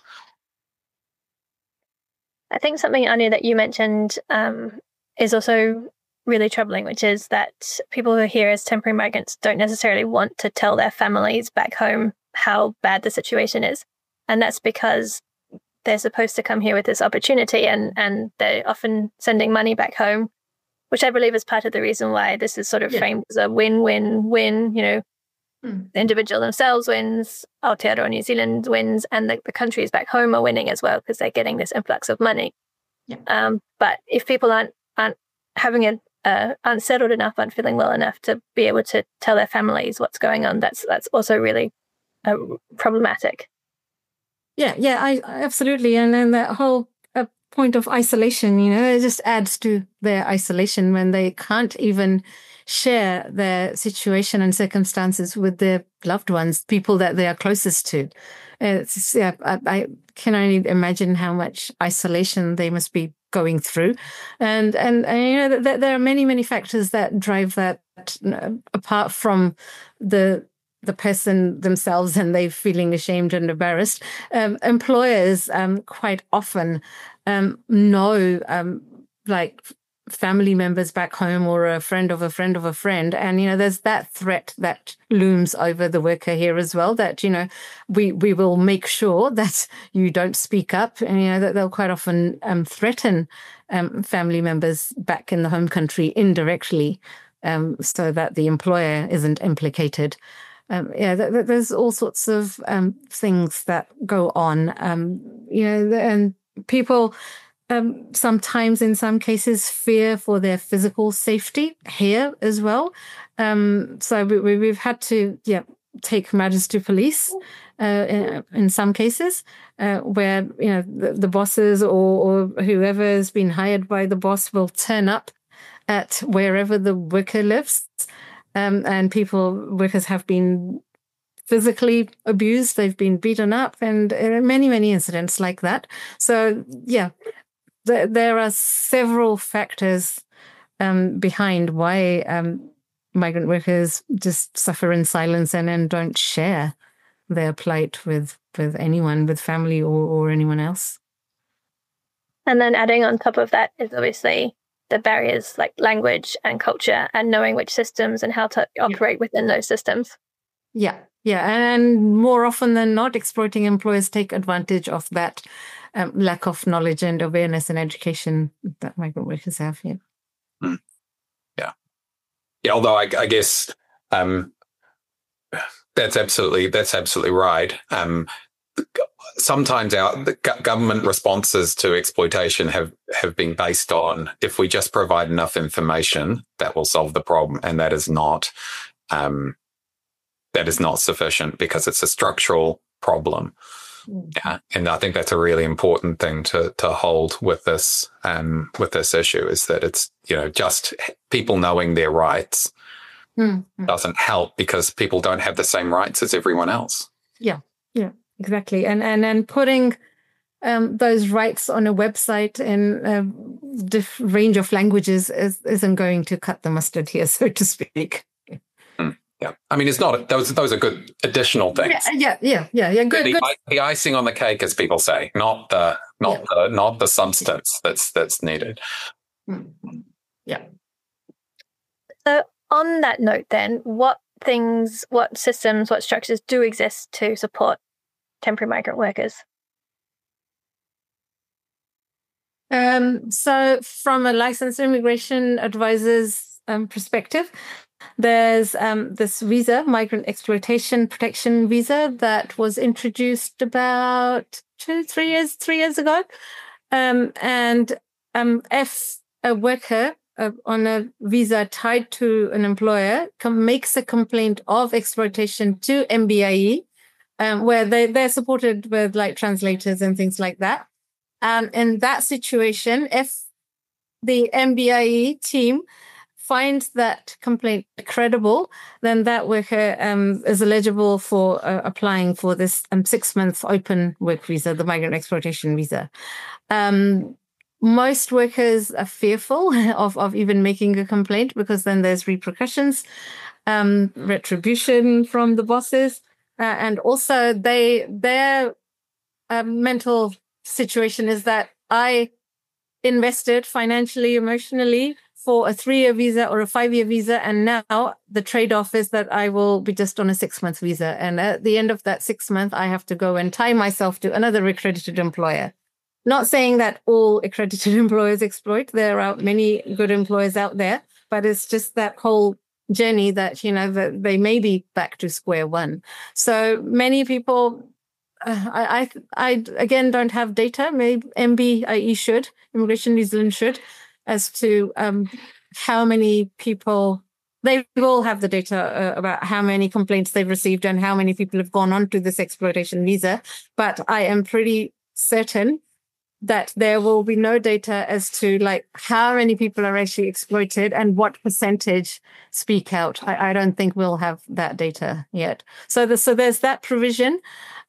Speaker 3: I think something, Anya, that you mentioned um, is also really troubling, which is that people who are here as temporary migrants don't necessarily want to tell their families back home how bad the situation is. And that's because they're supposed to come here with this opportunity, and, and they're often sending money back home, which I believe is part of the reason why this is sort of yeah. framed as a win-win-win. You know, hmm. the individual themselves wins, Aotearoa New Zealand wins, and the, the countries back home are winning as well because they're getting this influx of money. Yeah. Um, but if people aren't aren't having a uh, aren't settled enough, aren't feeling well enough to be able to tell their families what's going on, that's that's also really uh, problematic.
Speaker 4: Yeah, yeah, I absolutely, and then that whole uh, point of isolation, you know, it just adds to their isolation when they can't even share their situation and circumstances with their loved ones, people that they are closest to. It's, yeah, I, I can only imagine how much isolation they must be going through, and and, and you know, th- there are many many factors that drive that, you know, apart from the. the person themselves and they feeling ashamed and embarrassed. Um, employers um, quite often um, know um, like family members back home or a friend of a friend of a friend. And, you know, there's that threat that looms over the worker here as well, that, you know, we, we will make sure that you don't speak up, and, you know, that they'll quite often um, threaten um, family members back in the home country indirectly um, so that the employer isn't implicated. Um, yeah, th- th- there's all sorts of um, things that go on, um, you know, and people um, sometimes, in some cases, fear for their physical safety here as well. Um, so we, we, we've had to, yeah, take matters to police uh, in, in some cases, uh, where, you know, the, the bosses or, or whoever has been hired by the boss will turn up at wherever the worker lives. Um, and people, workers have been physically abused, they've been beaten up, and uh, many, many incidents like that. So, yeah, th- there are several factors um, behind why um, migrant workers just suffer in silence and then don't share their plight with, with anyone, with family or, or anyone else.
Speaker 3: And then adding on top of that is obviously the barriers like language and culture and knowing which systems and how to operate yeah. within those systems.
Speaker 4: Yeah, yeah. And more often than not, exploiting employers take advantage of that um, lack of knowledge and awareness and education that migrant workers have here.
Speaker 5: Mm. Yeah. Yeah, although I, I guess um, that's absolutely, that's absolutely right. Um, Sometimes our the government responses to exploitation have, have been based on, if we just provide enough information, that will solve the problem, and that is not um, that is not sufficient because it's a structural problem. Mm-hmm. Yeah, and I think that's a really important thing to to hold with this um, with this issue, is that it's, you know, just people knowing their rights mm-hmm. doesn't help because people don't have the same rights as everyone else.
Speaker 4: Yeah, yeah. Exactly. And and and putting um, those rights on a website in a diff- range of languages is, isn't going to cut the mustard here, so to speak.
Speaker 5: Mm, yeah. I mean, it's not, those those are good additional things.
Speaker 4: Yeah, yeah, yeah, yeah. yeah good,
Speaker 5: the,
Speaker 4: good.
Speaker 5: the icing on the cake, as people say, not the not yeah. the not the substance that's that's needed.
Speaker 4: Mm-hmm. Yeah.
Speaker 3: So on that note then, what things, what systems, what structures do exist to support temporary migrant workers?
Speaker 4: Um, so from a licensed immigration advisor's um, perspective, there's um, this visa, migrant exploitation protection visa, that was introduced about two, three years, three years ago. Um, and um, if a worker uh, on a visa tied to an employer com- makes a complaint of exploitation to M B I E, Um, where they, they're supported with like translators and things like that. Um, in that situation, if the M B I E team finds that complaint credible, then that worker um, is eligible for uh, applying for this um, six-month open work visa, the migrant exploitation visa. Um, most workers are fearful of, of even making a complaint because then there's repercussions, um, retribution from the bosses. Uh, and also they their uh, mental situation is that I invested financially, emotionally for a three-year visa or a five-year visa, and now the trade-off is that I will be just on a six-month visa. And at the end of that six month, I have to go and tie myself to another accredited employer. Not saying that all accredited employers exploit. There are many good employers out there, but it's just that whole journey that, you know, that they may be back to square one. So many people, uh, I, I, I, again, don't have data. Maybe M B I E should, Immigration New Zealand should, as to um, how many people, they will have the data uh, about how many complaints they've received and how many people have gone on to this exploitation visa. But I am pretty certain that there will be no data as to like how many people are actually exploited and what percentage speak out. I, I don't think we'll have that data yet. So, the, so there's that provision.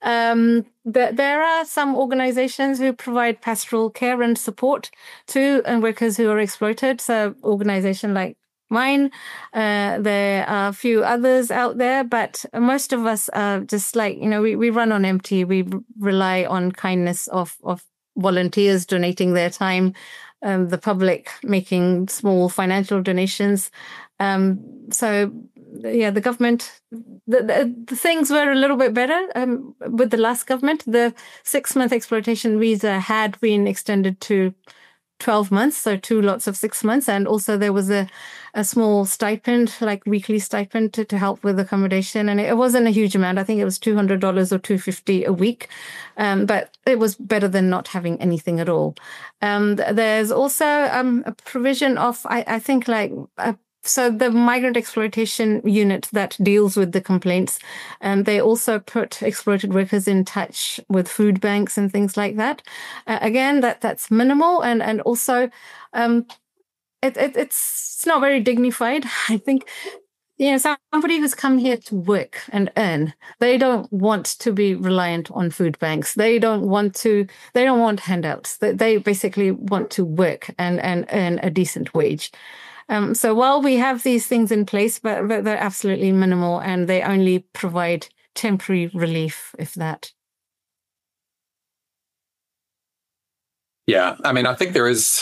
Speaker 4: Um, the, there are some organizations who provide pastoral care and support to uh, workers who are exploited. So organization like mine, uh, there are a few others out there, but most of us are just like, you know, we, we run on empty. We r- rely on kindness of, of volunteers donating their time, um, the public making small financial donations. Um, so, yeah, the government, the, the, the things were a little bit better um, with the last government. The six-month exploitation visa had been extended to twelve months, so two lots of six months. And also there was a, a small stipend, like weekly stipend to, to help with accommodation. And it wasn't a huge amount. I think it was two hundred dollars or two hundred fifty dollars a week. Um, but it was better than not having anything at all. Um, there's also um, a provision of, I, I think, like a So the migrant exploitation unit that deals with the complaints, um, they also put exploited workers in touch with food banks and things like that. Uh, again, that that's minimal, and and also um, it, it it's it's not very dignified. I think, you know, somebody who's come here to work and earn, they don't want to be reliant on food banks. They don't want to. They don't want handouts. They, they basically want to work and and earn a decent wage. Um, so while we have these things in place, but, but they're absolutely minimal and they only provide temporary relief, if that.
Speaker 5: Yeah, I mean, I think there is,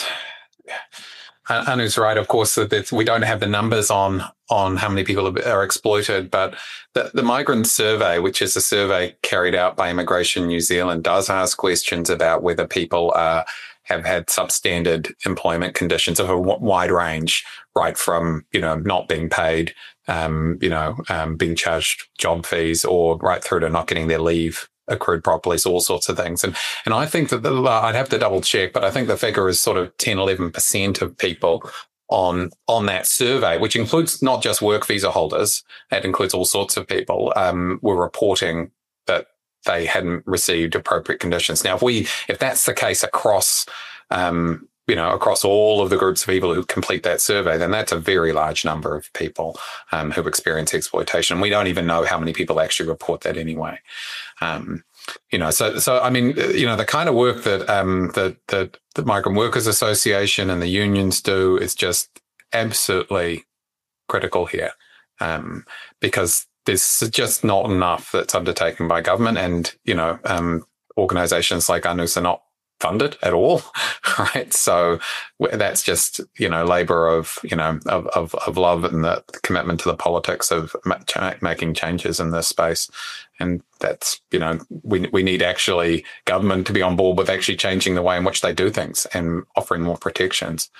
Speaker 5: Anu's right, of course, that we don't have the numbers on on how many people are exploited, but the, the Migrant Survey, which is a survey carried out by Immigration New Zealand, does ask questions about whether people are have had substandard employment conditions of a w- wide range, right from, you know, not being paid, um, you know, um, being charged job fees, or right through to not getting their leave accrued properly, so all sorts of things. And and I think that the, I'd have to double check, but I think the figure is sort of ten, eleven percent of people on on that survey, which includes not just work visa holders, it includes all sorts of people, um, were reporting that they hadn't received appropriate conditions. Now, if we, if that's the case across, um, you know, across all of the groups of people who complete that survey, then that's a very large number of people um, who experience exploitation. We don't even know how many people actually report that anyway. Um, you know, so, so I mean, you know, the kind of work that um, that that the Migrant Workers Association and the unions do is just absolutely critical here, um, because there's just not enough that's undertaken by government, and, you know, um, organizations like ANUS are not funded at all, right? So that's just, you know, labor of, you know, of, of, of love and the commitment to the politics of making changes in this space. And that's, you know, we we need actually government to be on board with actually changing the way in which they do things and offering more protections.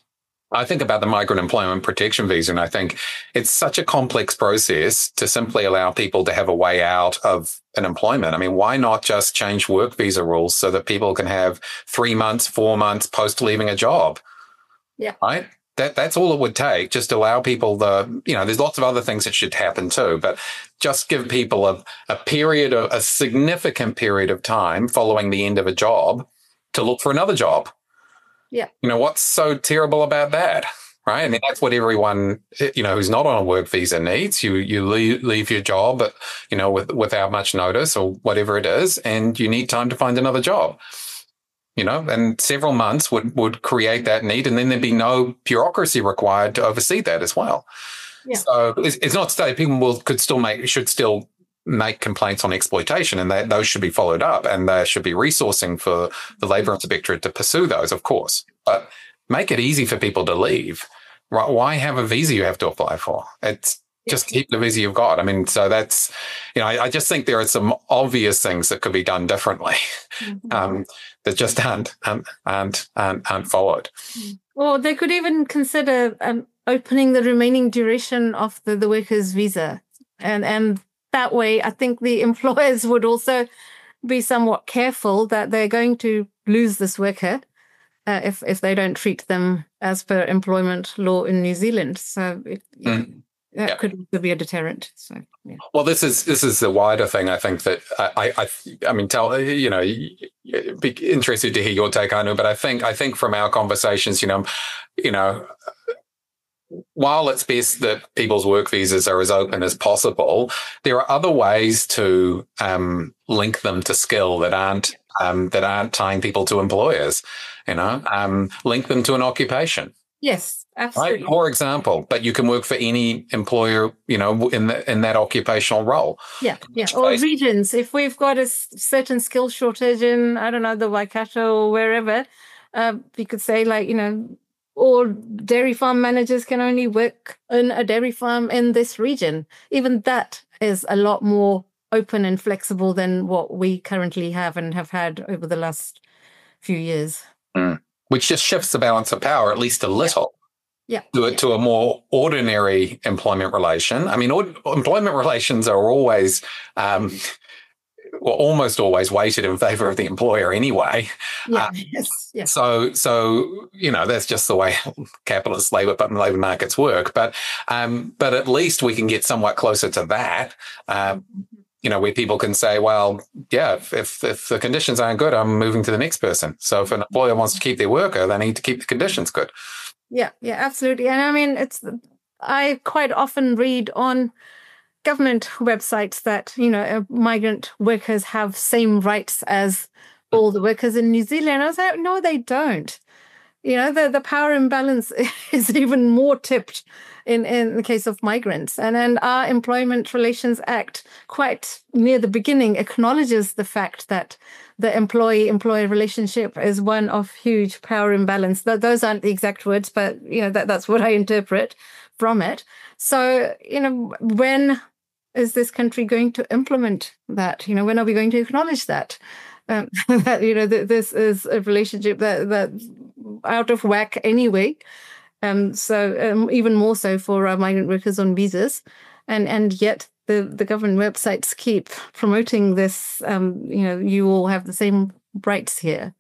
Speaker 5: I think about the migrant employment protection visa, and I think it's such a complex process to simply allow people to have a way out of an employment. I mean, why not just change work visa rules so that people can have three months, four months post leaving a job?
Speaker 4: Yeah.
Speaker 5: Right? That that's all it would take. Just allow people the, you know, there's lots of other things that should happen too, but just give people a, a period, of, a significant period of time following the end of a job to look for another job.
Speaker 4: Yeah.
Speaker 5: You know, what's so terrible about that, right? I mean, that's what everyone, you know, who's not on a work visa needs. You you leave, leave your job, but, you know, with, without much notice or whatever it is, and you need time to find another job. you know, and several months would, would create that need, and then there'd be no bureaucracy required to oversee that as well. Yeah. So it's, it's not to say people will, could still make, should still make complaints on exploitation, and that those should be followed up, and there should be resourcing for the Labour Inspectorate to pursue those, of course. But make it easy for people to leave. Right? Why have a visa you have to apply for? It's just keep the visa you've got. I mean, so that's, you know, I, I just think there are some obvious things that could be done differently mm-hmm. um, that just aren't, aren't, aren't, aren't, aren't followed.
Speaker 4: Or they could even consider um, opening the remaining duration of the, the worker's visa. And, and that way, I think the employers would also be somewhat careful that they're going to lose this worker uh, if, if they don't treat them as per employment law in New Zealand. So it, mm. That yeah. could be a deterrent. So, yeah.
Speaker 5: Well, this is this is the wider thing. I think that I, I, I mean, tell you know, be interested to hear your take, Anu. But I think I think from our conversations, you know, you know, while it's best that people's work visas are as open as possible, there are other ways to um, link them to skill that aren't um, that aren't tying people to employers. You know, um, link them to an occupation.
Speaker 4: Yes, absolutely.
Speaker 5: Right? For example, but you can work for any employer, you know, in the, in that occupational role.
Speaker 4: Yeah, yeah. Or regions. If we've got a certain skill shortage in, I don't know, the Waikato or wherever, uh, we could say like, you know, all dairy farm managers can only work in a dairy farm in this region. Even that is a lot more open and flexible than what we currently have and have had over the last few years.
Speaker 5: Mm. Which just shifts the balance of power at least a little.
Speaker 4: Yeah.
Speaker 5: To a, to a more ordinary employment relation. I mean, or, employment relations are always, um, well, almost always weighted in favour of the employer anyway.
Speaker 4: Yeah. Uh, yes. Yes.
Speaker 5: So, so you know, that's just the way capitalist labour labour markets work. But, um, but at least we can get somewhat closer to that. Um, You know, where people can say, well, yeah, if, if if the conditions aren't good, I'm moving to the next person. So if an employer wants to keep their worker, they need to keep the conditions good.
Speaker 4: Yeah, yeah, absolutely. And I mean, it's I quite often read on government websites that, you know, migrant workers have same rights as all the workers in New Zealand. I was like, no, they don't. You know, the, the power imbalance is even more tipped in, in the case of migrants. And then our Employment Relations Act, quite near the beginning, acknowledges the fact that the employee-employer relationship is one of huge power imbalance. Th- those aren't the exact words, but, you know, that, that's what I interpret from it. So, you know, when is this country going to implement that? You know, when are we going to acknowledge that? Um, that, you know, th- this is a relationship that that's out of whack anyway. Um, so um, even more so for uh, migrant workers on visas. And and yet the, the government websites keep promoting this, um, you know, you all have the same rights here.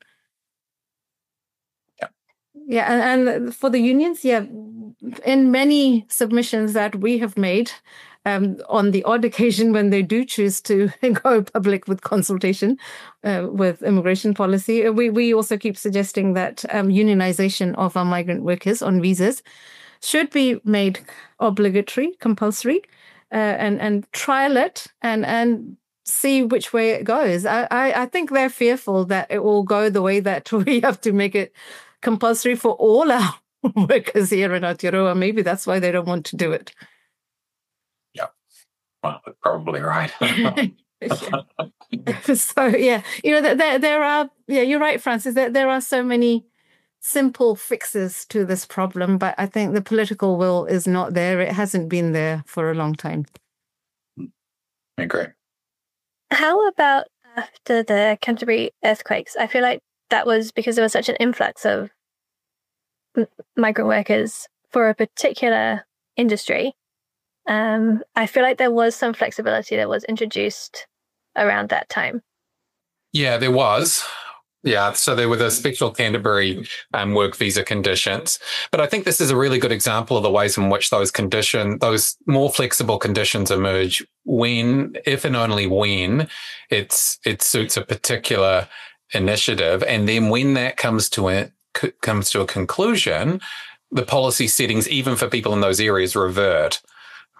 Speaker 5: Yeah.
Speaker 4: Yeah, and, and for the unions, yeah, in many submissions that we have made, Um, on the odd occasion when they do choose to go public with consultation uh, with immigration policy, we, we also keep suggesting that um, unionization of our migrant workers on visas should be made obligatory, compulsory, uh, and, and trial it and, and see which way it goes. I, I, I think they're fearful that it will go the way that we have to make it compulsory for all our workers here in Aotearoa. Maybe that's why they don't want to do it.
Speaker 5: Well, probably right.
Speaker 4: So, yeah, you know, there there are, yeah, you're right, Francis, there, there are so many simple fixes to this problem, but I think the political will is not there. It hasn't been there for a long time.
Speaker 5: I agree.
Speaker 3: How about after the Canterbury earthquakes? I feel like that was because there was such an influx of m- migrant workers for a particular industry. Um, I feel like there was some flexibility that was introduced around that time.
Speaker 5: Yeah, there was. Yeah, so there were the special Canterbury um, work visa conditions. But I think this is a really good example of the ways in which those condition, those more flexible conditions emerge when, if and only when, it's it suits a particular initiative. And then when that comes to a, comes to a conclusion, the policy settings, even for people in those areas, revert.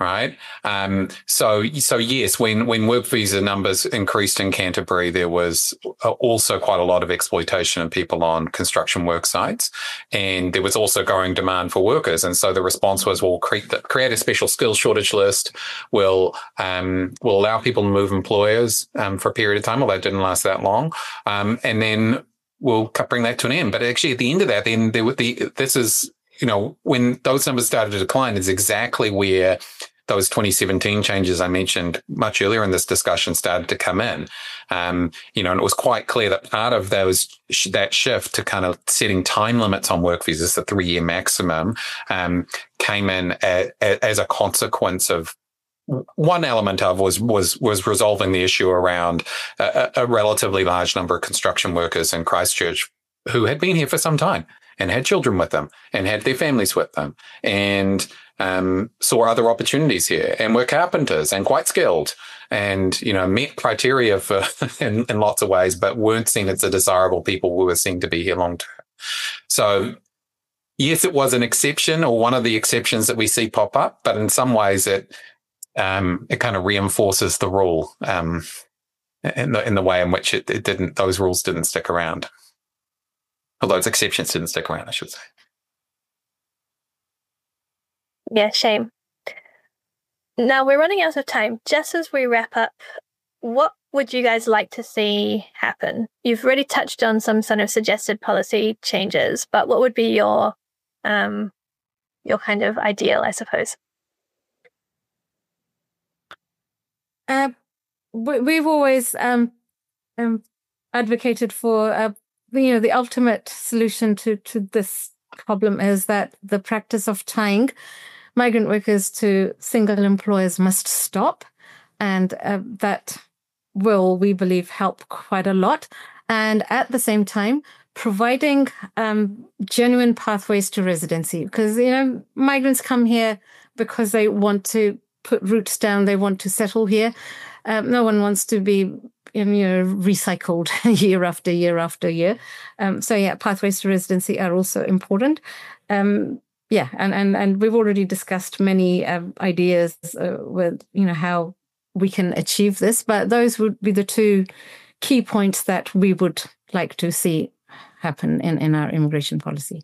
Speaker 5: right? Um, so, so yes, when, when work visa numbers increased in Canterbury, there was also quite a lot of exploitation of people on construction work sites. And there was also growing demand for workers. And so the response was, we'll create, the, create a special skills shortage list. We'll, um, we'll allow people to move employers um, for a period of time, although it didn't last that long. Um, and then we'll bring that to an end. But actually, at the end of that, then there would the, this is, you know, when those numbers started to decline is exactly where those twenty seventeen changes I mentioned much earlier in this discussion started to come in. Um, you know, and it was quite clear that part of those, that shift to kind of setting time limits on work visas, the three year maximum, um, came in a, a, as a consequence of one element of was, was, was resolving the issue around a, a relatively large number of construction workers in Christchurch who had been here for some time and had children with them and had their families with them and um, saw other opportunities here and were carpenters and quite skilled and, you know, met criteria for in, in lots of ways, but weren't seen as the desirable people who were seen to be here long term. So yes, it was an exception or one of the exceptions that we see pop up, but in some ways it um, it kind of reinforces the rule um, in the in the way in which it, it didn't; those rules didn't stick around. Although those exceptions didn't stick around, I should say.
Speaker 3: Yeah, shame. Now we're running out of time. Just as we wrap up, what would you guys like to see happen? You've already touched on some sort of suggested policy changes, but what would be your um, your kind of ideal, I suppose?
Speaker 4: Uh, we've always um, um, advocated for, uh, you know, the ultimate solution to, to this problem is that the practice of tying migrant workers to single employers must stop. And uh, that will, we believe, help quite a lot. And at the same time, providing um, genuine pathways to residency. Because, you know, migrants come here because they want to put roots down, they want to settle here. Um, no one wants to be, you know, recycled year after year after year. Um, so yeah, pathways to residency are also important. Um, yeah, and, and, and we've already discussed many um, ideas uh, with, you know, how we can achieve this, but those would be the two key points that we would like to see happen in, in our immigration policy.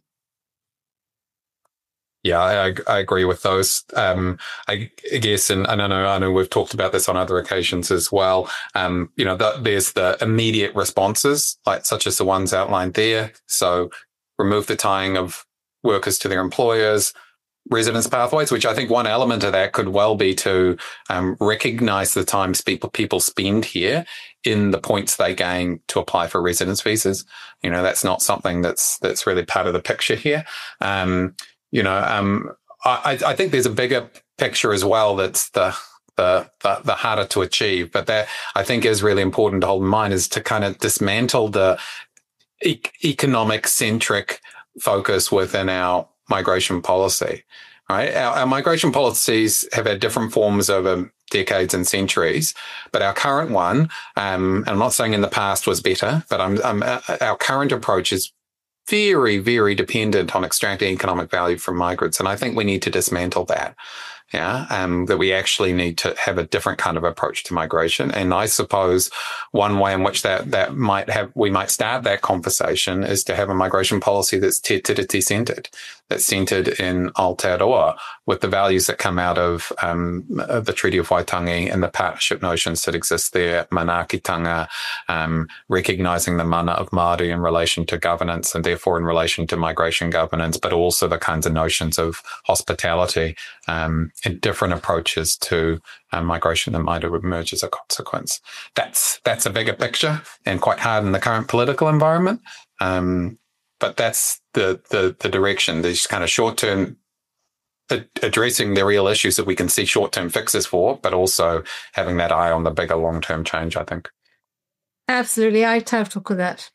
Speaker 5: Yeah, I, I agree with those. Um, I, I guess, and, and I know, I know we've talked about this on other occasions as well. Um, you know, the, there's the immediate responses, like such as the ones outlined there. So remove the tying of workers to their employers, residence pathways, which I think one element of that could well be to um, recognize the times people people spend here in the points they gain to apply for residence visas. You know, that's not something that's that's really part of the picture here. Um, You know, um, I, I think there's a bigger picture as well that's the, the the the harder to achieve, but that I think is really important to hold in mind is to kind of dismantle the e- economic centric focus within our migration policy. Right, our, our migration policies have had different forms over decades and centuries, but our current one, um, and I'm not saying in the past was better, but I'm, I'm, our current approach is very, very dependent on extracting economic value from migrants. And I think we need to dismantle that. Yeah, um, that we actually need to have a different kind of approach to migration. And I suppose one way in which that, that might have, we might start that conversation is to have a migration policy that's Te Tiriti centered, that's centered in Aotearoa with the values that come out of, um, the Treaty of Waitangi and the partnership notions that exist there, manaakitanga, um, recognizing the mana of Māori in relation to governance and therefore in relation to migration governance, but also the kinds of notions of hospitality, um, and different approaches to um, migration that might emerge as a consequence. That's that's a bigger picture and quite hard in the current political environment. Um, but that's the, the the direction. These kind of short-term ad- addressing the real issues that we can see short-term fixes for, but also having that eye on the bigger long-term change, I think.
Speaker 4: Absolutely. I totally talk with that.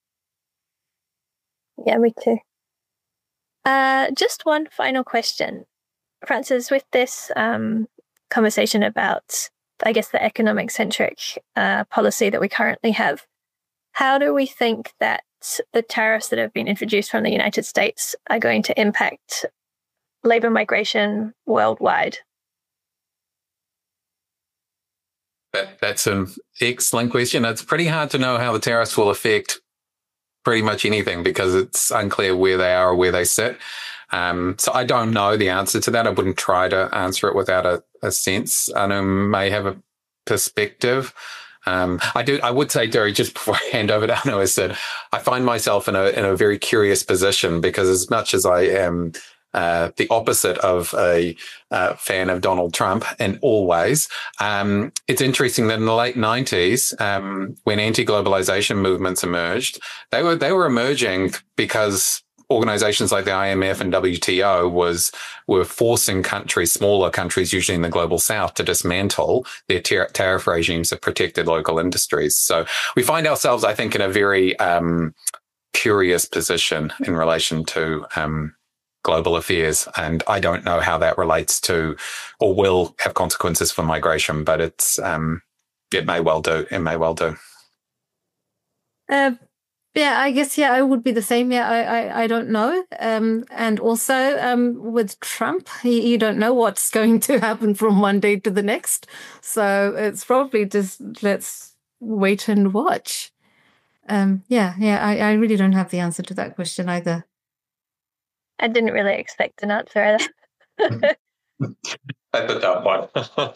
Speaker 3: Yeah, me too. Uh, just one final question. Francis, with this um, conversation about, I guess, the economic-centric uh, policy that we currently have, how do we think that the tariffs that have been introduced from the United States are going to impact labour migration worldwide?
Speaker 5: That, that's an excellent question. It's pretty hard to know how the tariffs will affect pretty much anything because it's unclear where they are or where they sit. Um, so I don't know the answer to that. I wouldn't try to answer it without a, a sense. I know may have a perspective. Um, I do. I would say, Derry, just before I hand over to Anu, is that I find myself in a in a very curious position because as much as I am uh, the opposite of a uh, fan of Donald Trump in all ways, um, it's interesting that in the late nineties, um, when anti-globalization movements emerged, they were they were emerging because organizations like the I M F and W T O was were forcing countries, smaller countries, usually in the global south, to dismantle their tar- tariff regimes that protected local industries. So we find ourselves, I think, in a very um, curious position in relation to um, global affairs. And I don't know how that relates to or will have consequences for migration, but it's um, it may well do. It may well do.
Speaker 4: Uh, Yeah, I guess, yeah, I would be the same. Yeah, I I, I don't know. Um, and also um, with Trump, you, you don't know what's going to happen from one day to the next. So it's probably just let's wait and watch. Um, yeah, yeah, I, I really don't have the answer to that question either.
Speaker 3: I didn't really expect an answer either.
Speaker 5: That's a tough one.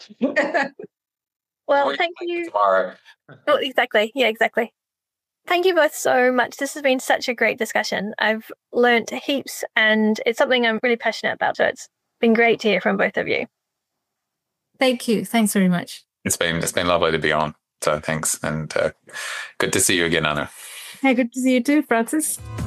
Speaker 3: Well, thank you.
Speaker 5: Tomorrow.
Speaker 3: Oh, exactly. Yeah, exactly. Thank you both so much. This has been such a great discussion. I've learnt heaps and it's something I'm really passionate about. So it's been great to hear from both of you.
Speaker 4: Thank you. Thanks very much.
Speaker 5: It's been it's been lovely to be on. So thanks. And uh, good to see you again, Anu.
Speaker 4: Hey, good to see you too, Francis.